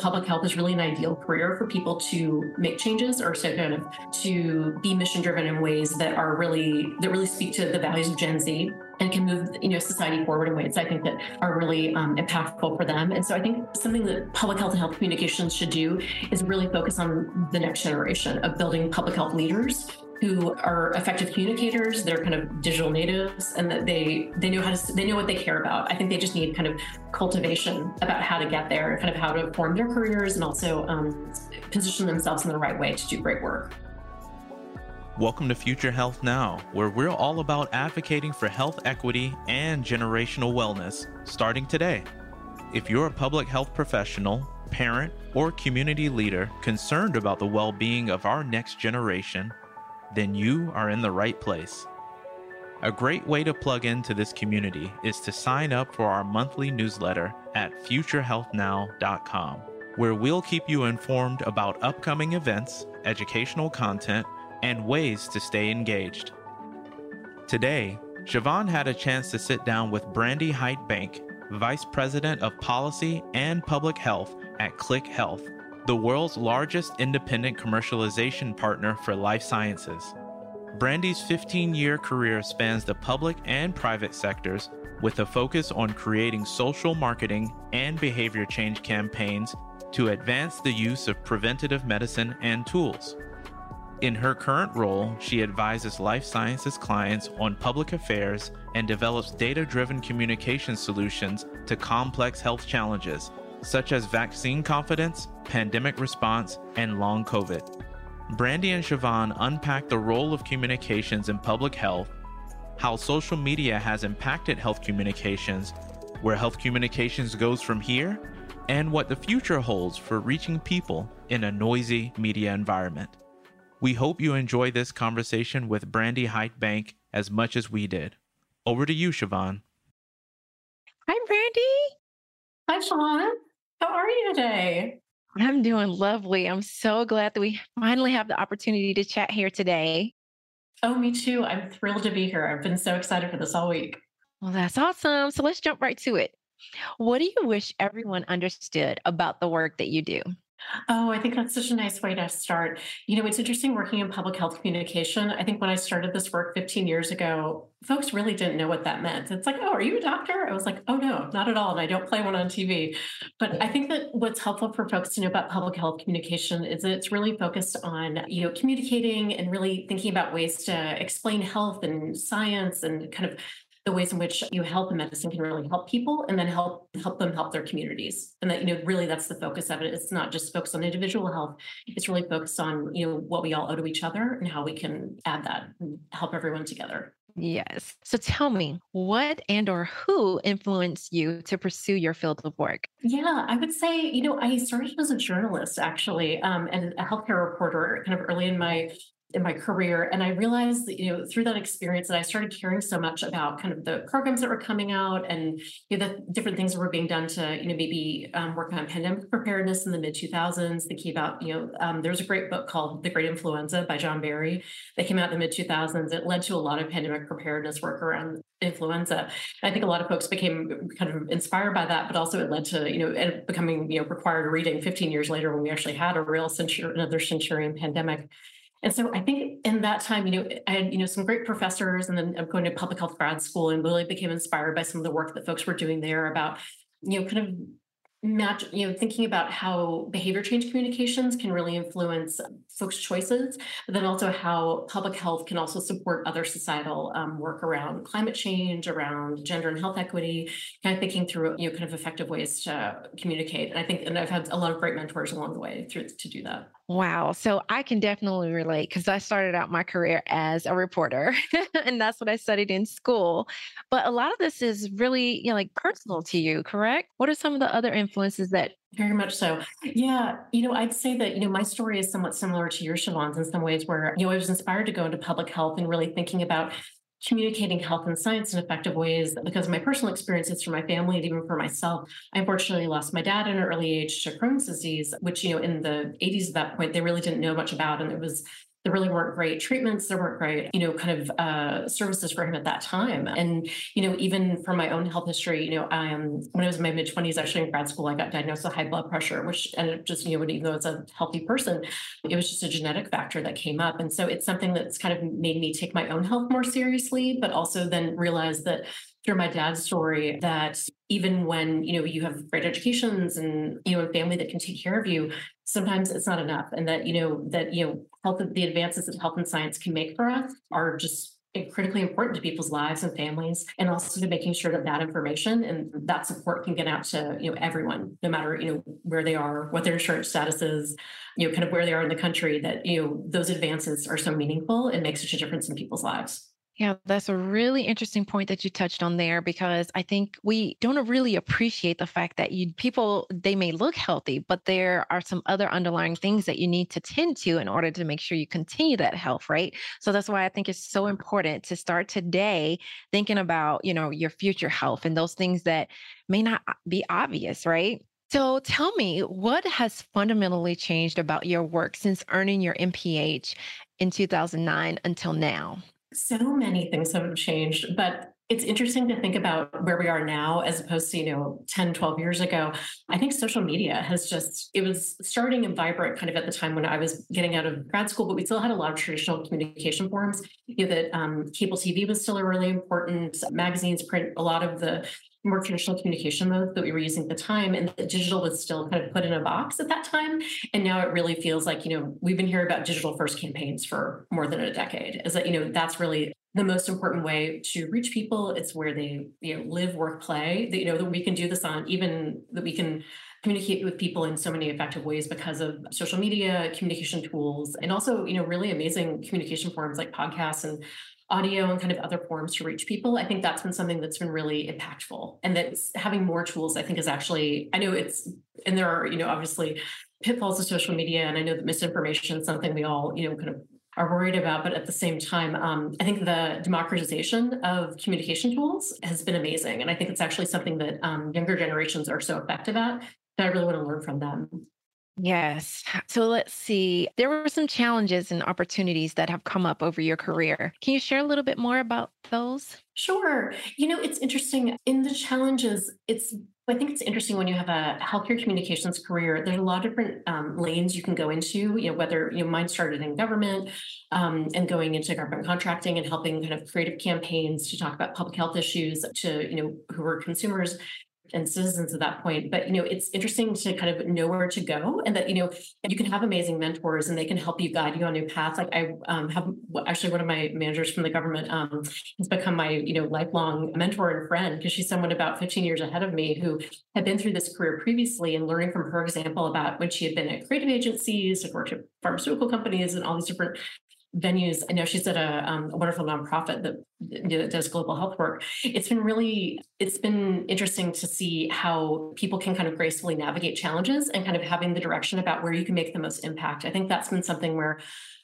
public health is really an ideal career for people to make changes or so kind of to be mission driven in ways that really speak to the values of Gen Z and can move, society forward in ways I think that are really impactful for them. And so I think something that public health and health communications should do is really focus on the next generation of building public health leaders who are effective communicators. They're kind of digital natives, and that they know what they care about. I think they just need kind of cultivation about how to get there, kind of how to form their careers, and also position themselves in the right way to do great work. Welcome to Future Health Now, where we're all about advocating for health equity and generational wellness, starting today. If you're a public health professional, parent, or community leader concerned about the well-being of our next generation, then you are in the right place. A great way to plug into this community is to sign up for our monthly newsletter at futurehealthnow.com, where we'll keep you informed about upcoming events, educational content, and ways to stay engaged. Today, Siobhan had a chance to sit down with Brandy Height-Bank, Vice President of Policy and Public Health at Click Health, the world's largest independent commercialization partner for life sciences. Brandy's 15-year career spans the public and private sectors with a focus on creating social marketing and behavior change campaigns to advance the use of preventative medicine and tools. In her current role, she advises life sciences clients on public affairs and develops data-driven communication solutions to complex health challenges, such as vaccine confidence, pandemic response, and long COVID. Brandy and Siobhan unpack the role of communications in public health, how social media has impacted health communications, where health communications goes from here, and what the future holds for reaching people in a noisy media environment. We hope you enjoy this conversation with Brandy Height-Bank as much as we did. Over to you, Siobhan. Hi, Brandy. Hi, Sean. How are you today? I'm doing lovely. I'm so glad that we finally have the opportunity to chat here today. Oh, me too. I'm thrilled to be here. I've been so excited for this all week. Well, that's awesome. So let's jump right to it. What do you wish everyone understood about the work that you do? Oh, I think that's such a nice way to start. It's interesting working in public health communication. I think when I started this work 15 years ago, folks really didn't know what that meant. It's like, oh, are you a doctor? I was like, oh, no, not at all. And I don't play one on TV. But I think that what's helpful for folks to know about public health communication is that it's really focused on, communicating and really thinking about ways to explain health and science and kind of the ways in which health and medicine can really help people and then help them help their communities. And that, really that's the focus of it. It's not just focused on individual health. It's really focused on, what we all owe to each other and how we can add that and help everyone together. Yes. So tell me, what and or who influenced you to pursue your field of work? Yeah, I would say, I started as a journalist actually, and a healthcare reporter kind of early in my career. And I realized that, through that experience that I started caring so much about kind of the programs that were coming out and the different things that were being done to, maybe work on pandemic preparedness in the mid 2000s, thinking about, there was a great book called The Great Influenza by John Barry that came out in the mid 2000s. It led to a lot of pandemic preparedness work around influenza. And I think a lot of folks became kind of inspired by that, but also it led to, it becoming, required reading 15 years later when we actually had a real another centurion pandemic. And so I think in that time, I had, some great professors, and then I'm going to public health grad school and really became inspired by some of the work that folks were doing there about, kind of thinking about how behavior change communications can really influence folks' choices, but then also how public health can also support other societal work around climate change, around gender and health equity, kind of thinking through, kind of effective ways to communicate. And I've had a lot of great mentors along the way to do that. Wow. So I can definitely relate because I started out my career as a reporter and that's what I studied in school. But a lot of this is really, like personal to you, correct? What are some of the other influences that? Very much so. Yeah. I'd say that, my story is somewhat similar to your, Siobhan's, in some ways where, I was inspired to go into public health and really thinking about communicating health and science in effective ways because of my personal experiences for my family and even for myself. I unfortunately lost my dad at an early age to Crohn's disease, which, in the 80s at that point, they really didn't know much about. And it was there really weren't great treatments. There weren't great, kind of services for him at that time. And, even from my own health history, when I was in my mid-20s, actually in grad school, I got diagnosed with high blood pressure, which ended up just, even though it's a healthy person, it was just a genetic factor that came up. And so it's something that's kind of made me take my own health more seriously, but also then realize that through my dad's story that even when, you have great educations and, a family that can take care of you, sometimes it's not enough. And that, the advances that health and science can make for us are just critically important to people's lives and families, and also to making sure that that information and that support can get out to, everyone, no matter, where they are, what their insurance status is, kind of where they are in the country, that, those advances are so meaningful and make such a difference in people's lives. Yeah, that's a really interesting point that you touched on there because I think we don't really appreciate the fact that people they may look healthy, but there are some other underlying things that you need to tend to in order to make sure you continue that health, right? So that's why I think it's so important to start today thinking about, your future health and those things that may not be obvious, right? So tell me, what has fundamentally changed about your work since earning your MPH in 2009 until now? So many things have changed, but it's interesting to think about where we are now as opposed to, 10, 12 years ago. I think social media it was starting and vibrant kind of at the time when I was getting out of grad school, but we still had a lot of traditional communication forms. Cable TV was still a really important, magazines, print, a lot of the more traditional communication modes that we were using at the time, and the digital was still kind of put in a box at that time. And now it really feels like, we've been hearing about digital first campaigns for more than a decade. Is that, that's really the most important way to reach people. It's where they, live, work, play, that we can do this on, even that we can communicate with people in so many effective ways because of social media, communication tools, and also, really amazing communication forms like podcasts and audio and kind of other forms to reach people. I think that's been something that's been really impactful. And that having more tools, I think, is actually, I know and there are, obviously pitfalls of social media. And I know that misinformation is something we all, kind of are worried about. But at the same time, I think the democratization of communication tools has been amazing. And I think it's actually something that younger generations are so effective at that I really want to learn from them. Yes. So let's see. There were some challenges and opportunities that have come up over your career. Can you share a little bit more about those? Sure. It's interesting in the challenges. I think it's interesting when you have a healthcare communications career, there's a lot of different lanes you can go into, whether, mine started in government and going into government contracting and helping kind of creative campaigns to talk about public health issues to, who were consumers and citizens at that point. But, it's interesting to kind of know where to go, and that, you can have amazing mentors and they can help you guide you on a new path. Like I have actually one of my managers from the government has become my, lifelong mentor and friend, because she's someone about 15 years ahead of me who had been through this career previously, and learning from her example about when she had been at creative agencies, had worked at pharmaceutical companies and all these different venues. I know she's at a wonderful nonprofit that does global health work. It's been interesting to see how people can kind of gracefully navigate challenges and kind of having the direction about where you can make the most impact. I think that's been something where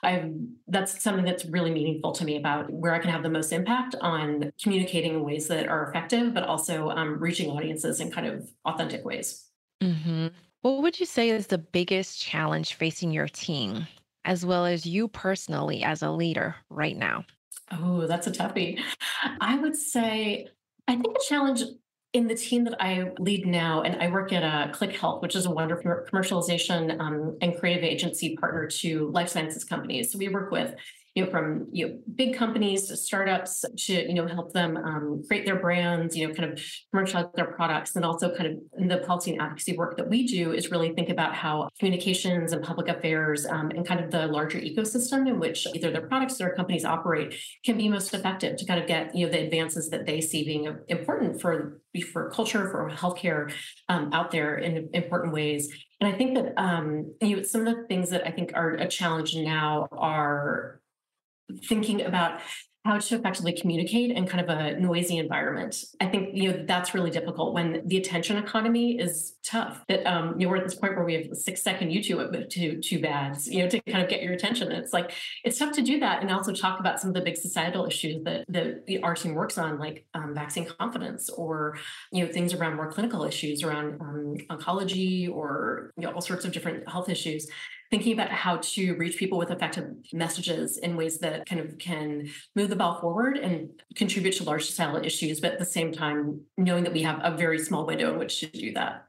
that's something that's really meaningful to me, about where I can have the most impact on communicating in ways that are effective, but also reaching audiences in kind of authentic ways. Hmm. What would you say is the biggest challenge facing your team, as well as you personally as a leader right now? Oh, that's a toughie. I would say, I think a challenge in the team that I lead now, and I work at Click Health, which is a wonderful commercialization and creative agency partner to life sciences companies. So we work with, from big companies to startups to help them create their brands, kind of commercialize their products, and also kind of in the policy and advocacy work that we do is really think about how communications and public affairs and kind of the larger ecosystem in which either their products or companies operate can be most effective to kind of get the advances that they see being important for culture, for healthcare out there in important ways. And I think that some of the things that I think are a challenge now are thinking about how to effectively communicate in kind of a noisy environment. I think, that's really difficult when the attention economy is tough. That, we're at this point where we have 6-second YouTube to two bads, to kind of get your attention. And it's like, it's tough to do that. And also talk about some of the big societal issues that our team works on, like vaccine confidence, or, things around more clinical issues around oncology, or, all sorts of different health issues. thinking about how to reach people with effective messages in ways that kind of can move the ball forward and contribute to large societal issues, but at the same time, knowing that we have a very small window in which to do that.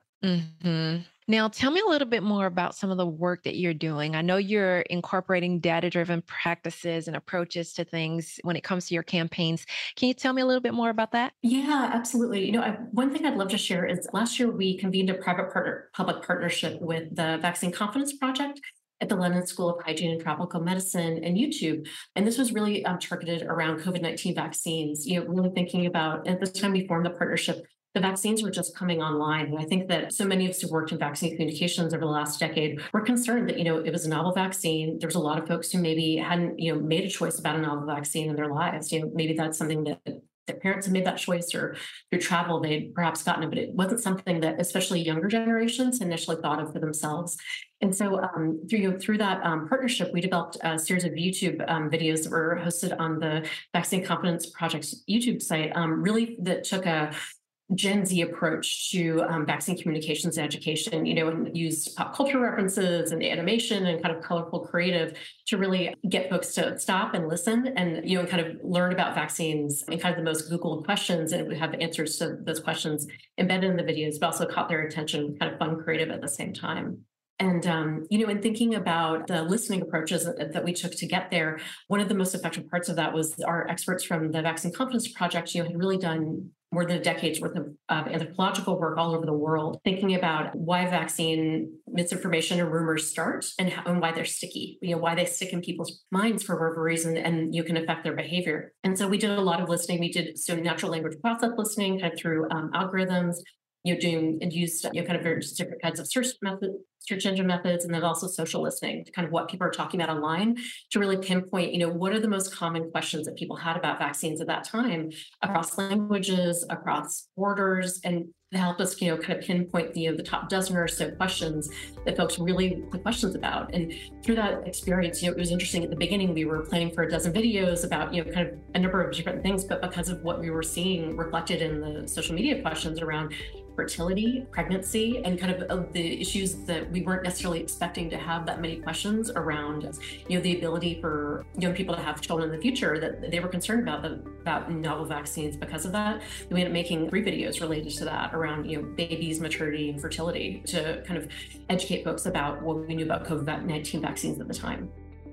Now, tell me a little bit more about some of the work that you're doing. I know you're incorporating data-driven practices and approaches to things when it comes to your campaigns. Can you tell me a little bit more about that? Yeah, absolutely. One thing I'd love to share is last year we convened a private public partnership with the Vaccine Confidence Project at the London School of Hygiene and Tropical Medicine and YouTube. And this was really targeted around COVID-19 vaccines, really thinking about at the time we formed the partnership, the vaccines were just coming online. And I think that so many of us who worked in vaccine communications over the last decade were concerned that, it was a novel vaccine. There was a lot of folks who maybe hadn't, made a choice about a novel vaccine in their lives. Maybe that's something that their parents had made that choice, or through travel, they'd perhaps gotten it, but it wasn't something that especially younger generations initially thought of for themselves. And so through that partnership, we developed a series of YouTube videos that were hosted on the Vaccine Confidence Project's YouTube site, really that took a Gen Z approach to vaccine communications and education, and use pop culture references and animation and kind of colorful creative to really get folks to stop and listen and, and kind of learn about vaccines and kind of the most Googled questions, and have answers to those questions embedded in the videos, but also caught their attention, kind of fun, creative at the same time. And, in thinking about the listening approaches that we took to get there, one of the most effective parts of that was our experts from the Vaccine Confidence Project, had really done more than a decade's worth of anthropological work all over the world, thinking about why vaccine misinformation and rumors start and why they're sticky, why they stick in people's minds for whatever reason, and you can affect their behavior. And so we did a lot of listening. We did natural language process listening kind of through algorithms, doing and used, kind of various different kinds of search engine methods, and then also social listening to kind of what people are talking about online to really pinpoint, what are the most common questions that people had about vaccines at that time across languages, across borders, and to help us, kind of pinpoint the top dozen or so questions that folks really put questions about. And through that experience, it was interesting. At the beginning, we were planning for a dozen videos about, kind of a number of different things, but because of what we were seeing reflected in the social media questions around fertility, pregnancy, and kind of the issues that we weren't necessarily expecting to have that many questions around, the ability for young people to have children in the future, that they were concerned about novel vaccines. Because of that, we ended up making 3 videos related to that around, babies, maternity, and fertility to kind of educate folks about what we knew about COVID-19 vaccines at the time.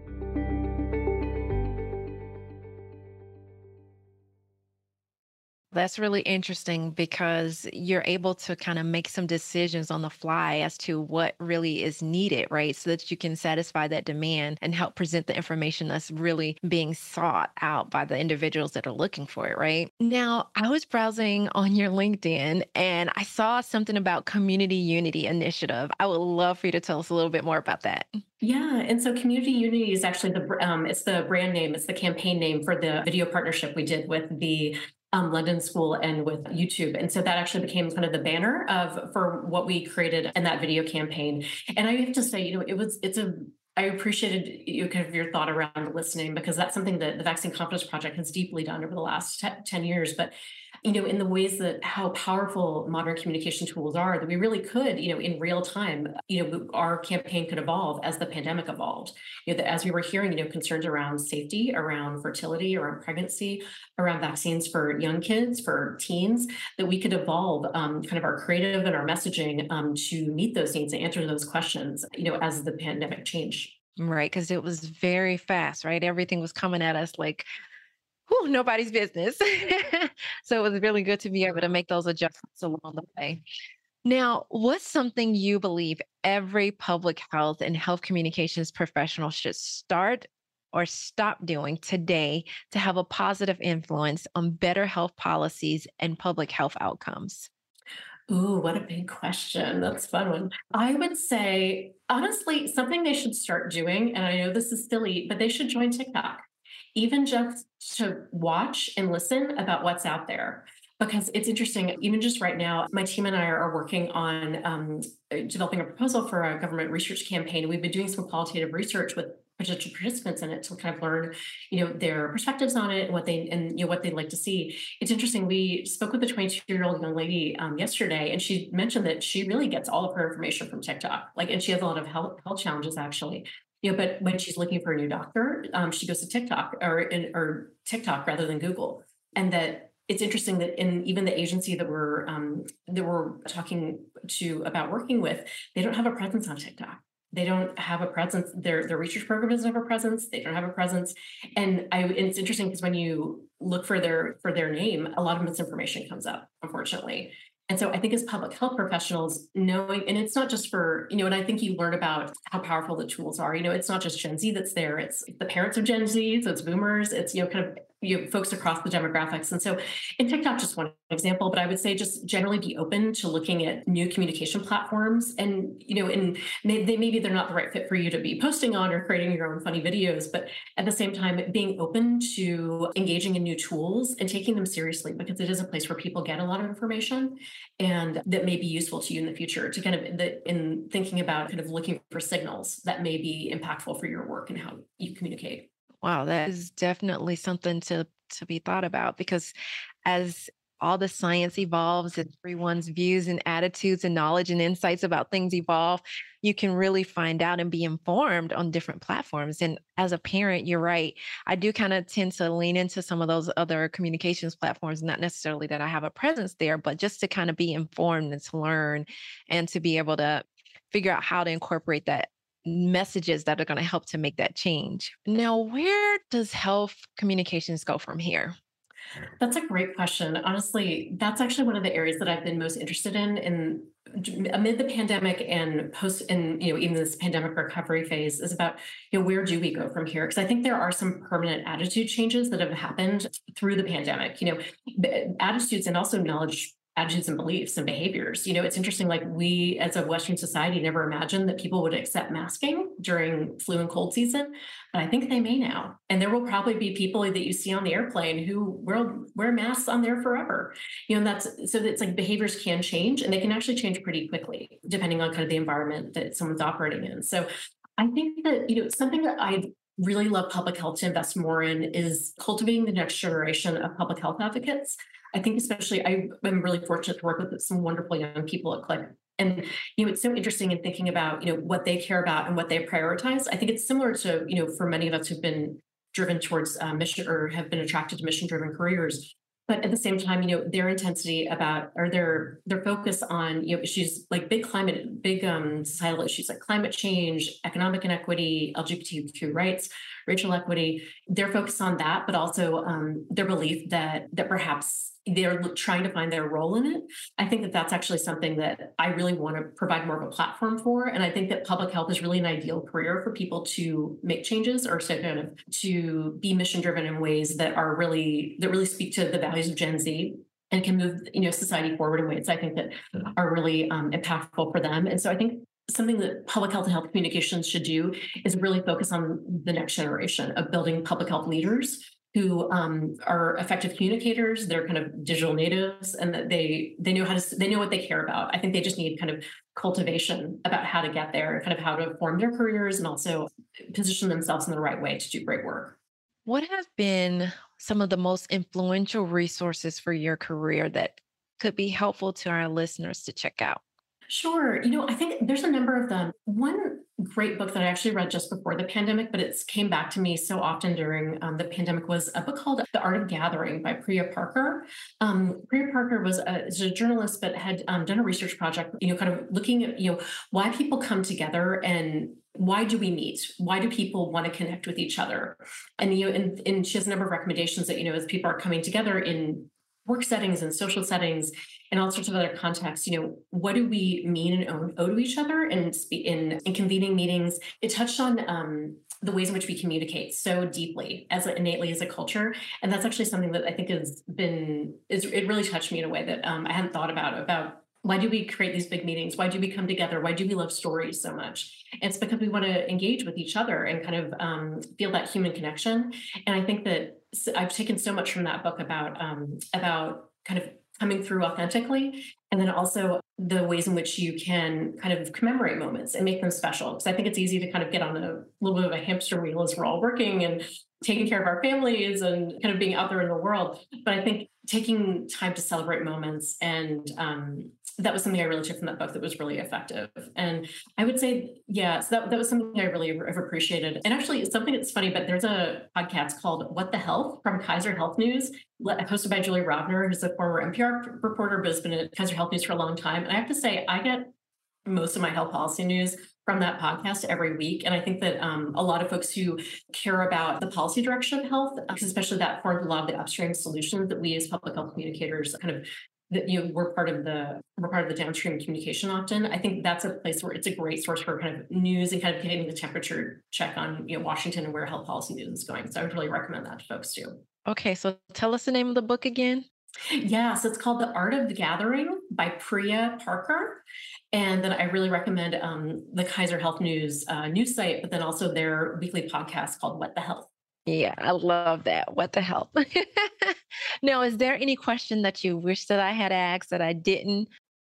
That's really interesting because you're able to kind of make some decisions on the fly as to what really is needed, right? So that you can satisfy that demand and help present the information that's really being sought out by the individuals that are looking for it, right? Now, I was browsing on your LinkedIn and I saw something about Community Unity Initiative. I would love for you to tell us a little bit more about that. Yeah, and so Community Unity is actually it's the brand name, it's the campaign name for the video partnership we did with the London School and with YouTube. And so that actually became kind of the banner for what we created in that video campaign. And I have to say, I appreciated kind of your thought around listening, because that's something that the Vaccine Confidence Project has deeply done over the last 10 years. But in the ways that how powerful modern communication tools are, that we really could, in real time, our campaign could evolve as the pandemic evolved. That as we were hearing, concerns around safety, around fertility, around pregnancy, around vaccines for young kids, for teens, that we could evolve kind of our creative and our messaging to meet those needs and answer those questions, as the pandemic changed. Right, because it was very fast, right? Everything was coming at us like, whew, nobody's business. So it was really good to be able to make those adjustments along the way. Now, what's something you believe every public health and health communications professional should start or stop doing today to have a positive influence on better health policies and public health outcomes? Ooh, what a big question. That's a fun one. I would say, honestly, something they should start doing, and I know this is silly, but they should join TikTok, even just to watch and listen about what's out there. Because it's interesting, even just right now, my team and I are working on developing a proposal for a government research campaign. We've been doing some qualitative research with potential participants in it to kind of learn, their perspectives on it and what they'd like to see. It's interesting. We spoke with a 22-year-old young lady yesterday, and she mentioned that she really gets all of her information from TikTok. Like, and she has a lot of health challenges actually. But when she's looking for a new doctor, she goes to TikTok or TikTok rather than Google. And that it's interesting that in even the agency that we're talking to about working with, they don't have a presence on TikTok. They don't have a presence. Their research program doesn't have a presence. They don't have a presence. And it's interesting because when you look for their name, a lot of misinformation comes up, unfortunately. And so I think as public health professionals, knowing, and it's not just for, and I think you learn about how powerful the tools are. It's not just Gen Z that's there. It's the parents of Gen Z, so it's boomers, it's, kind of, folks across the demographics. And so in TikTok, just one example, but I would say just generally be open to looking at new communication platforms. And, and maybe they're not the right fit for you to be posting on or creating your own funny videos, but at the same time, being open to engaging in new tools and taking them seriously, because it is a place where people get a lot of information and that may be useful to you in the future to kind of in thinking about kind of looking for signals that may be impactful for your work and how you communicate. Wow, that is definitely something to be thought about because as all the science evolves and everyone's views and attitudes and knowledge and insights about things evolve, you can really find out and be informed on different platforms. And as a parent, you're right. I do kind of tend to lean into some of those other communications platforms, not necessarily that I have a presence there, but just to kind of be informed and to learn and to be able to figure out how to incorporate that messages that are going to help to make that change. Now, where does health communications go from here? That's a great question. Honestly, that's actually one of the areas that I've been most interested in amid the pandemic and post and even this pandemic recovery phase is about where do we go from here? Because I think there are some permanent attitude changes that have happened through the pandemic. Attitudes and also knowledge. Attitudes and beliefs and behaviors. It's interesting, like we as a Western society never imagined that people would accept masking during flu and cold season, but I think they may now. And there will probably be people that you see on the airplane who will wear masks on there forever. And that's so that it's like behaviors can change and they can actually change pretty quickly, depending on kind of the environment that someone's operating in. So I think that, something that I really love public health to invest more in is cultivating the next generation of public health advocates. I think especially I'm really fortunate to work with some wonderful young people at Click. And, it's so interesting in thinking about, what they care about and what they prioritize. I think it's similar to, for many of us who've been driven towards mission or have been attracted to mission-driven careers. But at the same time, their intensity about or their focus on issues like big societal issues like climate change, economic inequity, LGBTQ rights, racial equity. They're focused on that, but also their belief that perhaps they're trying to find their role in it. I think that that's actually something that I really want to provide more of a platform for. And I think that public health is really an ideal career for people to make changes or to be mission driven in ways that really speak to the values of Gen Z and can move, society forward in ways I think that are really impactful for them. And so I think something that public health and health communications should do is really focus on the next generation of building public health leaders who are effective communicators. They're kind of digital natives, and that they know what they care about. I think they just need kind of cultivation about how to get there, kind of how to form their careers, and also position themselves in the right way to do great work. What have been some of the most influential resources for your career that could be helpful to our listeners to check out? Sure. I think there's a number of them. One great book that I actually read just before the pandemic, but it's came back to me so often during the pandemic was a book called The Art of Gathering by Priya Parker. Priya Parker is a journalist, but had done a research project, kind of looking at, why people come together and why do we meet? Why do people want to connect with each other? And, and she has a number of recommendations that, as people are coming together in work settings and social settings and all sorts of other contexts, what do we mean and owe to each other and in convening meetings? It touched on the ways in which we communicate so deeply innately as a culture. And that's actually something that I think it really touched me in a way that I hadn't thought about why do we create these big meetings? Why do we come together? Why do we love stories so much? And it's because we want to engage with each other and kind of feel that human connection. And I think that I've taken so much from that book about kind of coming through authentically, and then also the ways in which you can kind of commemorate moments and make them special. Because I think it's easy to kind of get on a little bit of a hamster wheel as we're all working and taking care of our families and kind of being out there in the world. But I think taking time to celebrate moments, and that was something I really took from that book that was really effective. And I would say, yeah, so that was something I really have appreciated. And actually, it's something that's funny, but there's a podcast called What the Health from Kaiser Health News, hosted by Julie Rovner, who's a former NPR reporter, but has been at Kaiser Health News for a long time. And I have to say, I get most of my health policy news from that podcast every week. And I think that a lot of folks who care about the policy direction of health, especially that forms a lot of the upstream solutions that we as public health communicators kind of, that we're part of the downstream communication often. I think that's a place where it's a great source for kind of news and kind of getting the temperature check on Washington and where health policy news is going. So I would really recommend that to folks too. Okay, so tell us the name of the book again. Yeah, so it's called The Art of the Gathering by Priya Parker. And then I really recommend the Kaiser Health News news site, but then also their weekly podcast called What the Health. Yeah, I love that. What the hell? Now, is there any question that you wish that I had asked that I didn't?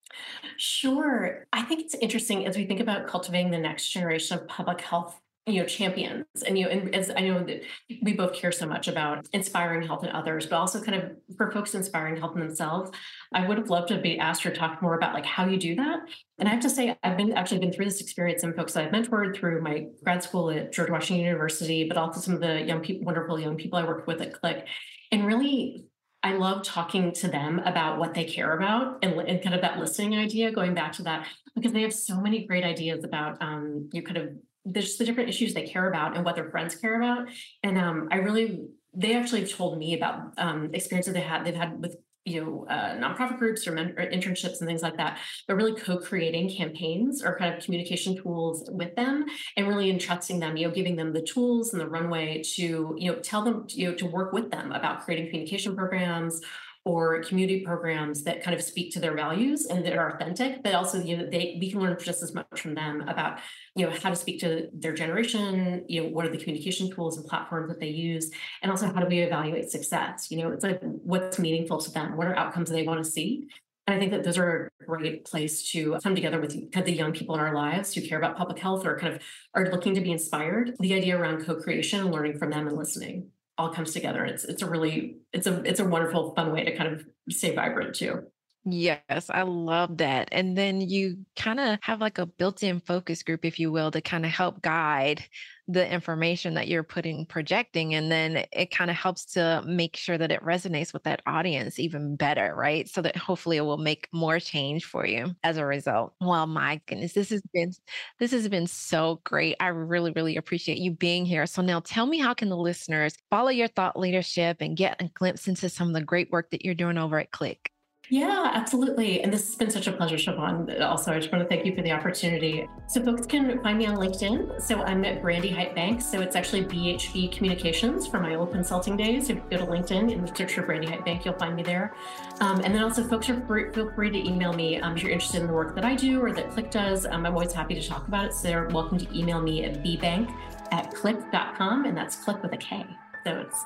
Sure. I think it's interesting as we think about cultivating the next generation of public health champions. And as I know that we both care so much about inspiring health in others, but also kind of for folks inspiring health in themselves. I would have loved to be asked or talk more about like how you do that. And I have to say, I've been through this experience and folks that I've mentored through my grad school at George Washington University, but also some of the wonderful young people I worked with at Click. And really, I love talking to them about what they care about and kind of that listening idea, going back to that, because they have so many great ideas about there's the different issues they care about and what their friends care about. And they actually told me about experiences they've had with nonprofit groups or internships and things like that, but really co-creating campaigns or kind of communication tools with them and really entrusting them, giving them the tools and the runway to, tell them, to work with them about creating communication programs or community programs that kind of speak to their values and that are authentic, but also, we can learn just as much from them about, how to speak to their generation, what are the communication tools and platforms that they use, and also how do we evaluate success? It's like what's meaningful to them, what are outcomes they want to see. And I think that those are a great place to come together with kind of the young people in our lives who care about public health or kind of are looking to be inspired. The idea around co-creation and learning from them and listening all comes together. It's a wonderful, fun way to kind of stay vibrant too. Yes, I love that. And then you kind of have like a built-in focus group, if you will, to kind of help guide the information that you're projecting. And then it kind of helps to make sure that it resonates with that audience even better, right? So that hopefully it will make more change for you as a result. Well, my goodness, this has been so great. I really, really appreciate you being here. So now tell me, how can the listeners follow your thought leadership and get a glimpse into some of the great work that you're doing over at Click? Yeah, absolutely. And this has been such a pleasure, Siobhan. Also, I just want to thank you for the opportunity. So folks can find me on LinkedIn. So I'm at Brandy Height Banks. So it's actually BHB Communications from my old consulting days. If you go to LinkedIn and search for Brandy Height Bank, you'll find me there. And then also folks feel free to email me if you're interested in the work that I do or that Click does. I'm always happy to talk about it. So they're welcome to email me at bbank@click.com. And that's Click with a K. So it's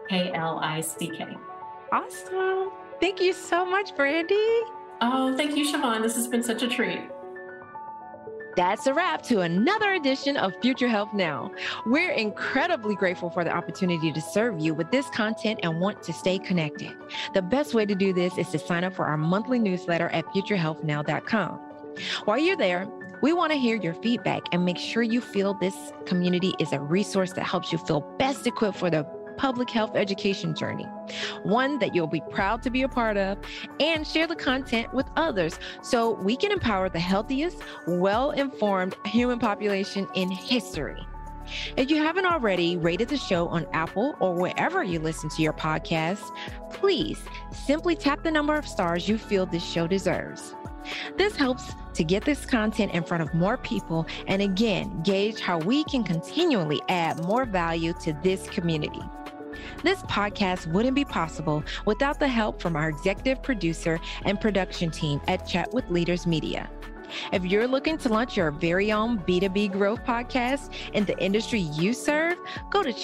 KLICK. Awesome. Thank you so much, Brandy. Oh, thank you, Siobhan. This has been such a treat. That's a wrap to another edition of Future Health Now. We're incredibly grateful for the opportunity to serve you with this content and want to stay connected. The best way to do this is to sign up for our monthly newsletter at futurehealthnow.com. While you're there, we want to hear your feedback and make sure you feel this community is a resource that helps you feel best equipped for the public health education journey, one that you'll be proud to be a part of, and share the content with others so we can empower the healthiest, well-informed human population in history. If you haven't already rated the show on Apple or wherever you listen to your podcast, please simply tap the number of stars you feel this show deserves. This helps to get this content in front of more people and again, gauge how we can continually add more value to this community. This podcast wouldn't be possible without the help from our executive producer and production team at Chat with Leaders Media. If you're looking to launch your very own B2B growth podcast in the industry you serve, go to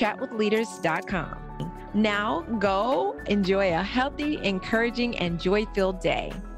chatwithleaders.com. Now go enjoy a healthy, encouraging, and joy-filled day.